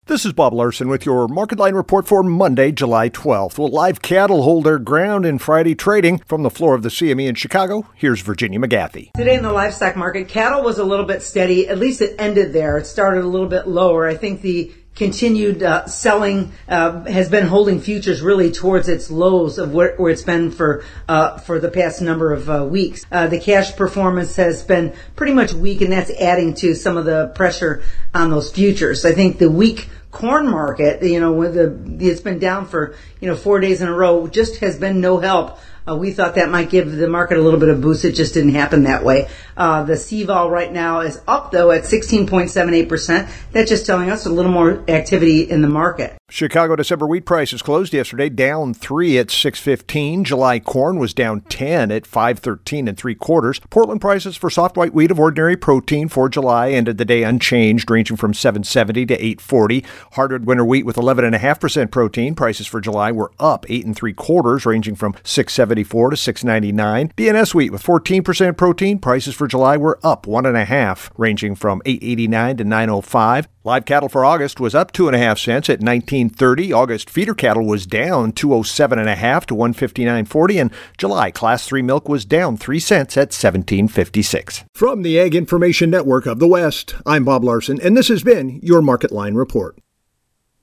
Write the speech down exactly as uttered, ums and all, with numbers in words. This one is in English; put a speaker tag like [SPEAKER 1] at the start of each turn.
[SPEAKER 1] This is Bob Larson with your Market Line report for Monday, July twelfth. Well, live cattle hold their ground in Friday trading. From the floor of the C M E in Chicago, here's Virginia McGathy.
[SPEAKER 2] Today in the livestock market, cattle was a little bit steady. At least it ended there. It started a little bit lower. I think the continued uh, selling uh, has been holding futures really towards its lows of where, where it's been for uh, for the past number of uh, weeks. Uh, the cash performance has been pretty much weak, and that's adding to some of the pressure on those futures. I think the weak corn market, you know, with the it's been down for you know four days in a row, just has been no help. Uh, we thought that might give the market a little bit of boost. It just didn't happen that way. Uh, the C V O L right now is up, though, at sixteen point seven eight percent. That's just telling us a little more activity in the market.
[SPEAKER 1] Chicago December wheat prices closed yesterday down three at six fifteen. July corn was down ten at five thirteen and three quarters. Portland prices for soft white wheat of ordinary protein for July ended the day unchanged, ranging from seven seventy to eight forty. Hardwood winter wheat with eleven point five percent protein prices for July were up eight and three quarters, ranging from six seventy-four to six ninety-nine. B N S wheat with fourteen percent protein prices for July were up one and a half, ranging from eight eighty-nine to nine oh five. Live cattle for August was up two and a half cents at nineteen thirty. August feeder cattle was down two oh seven and a half to one fifty-nine forty, and July class three milk was down three cents at seventeen fifty-six. From the Ag Information Network of the West, I'm Bob Larson, and this has been your Market Line report.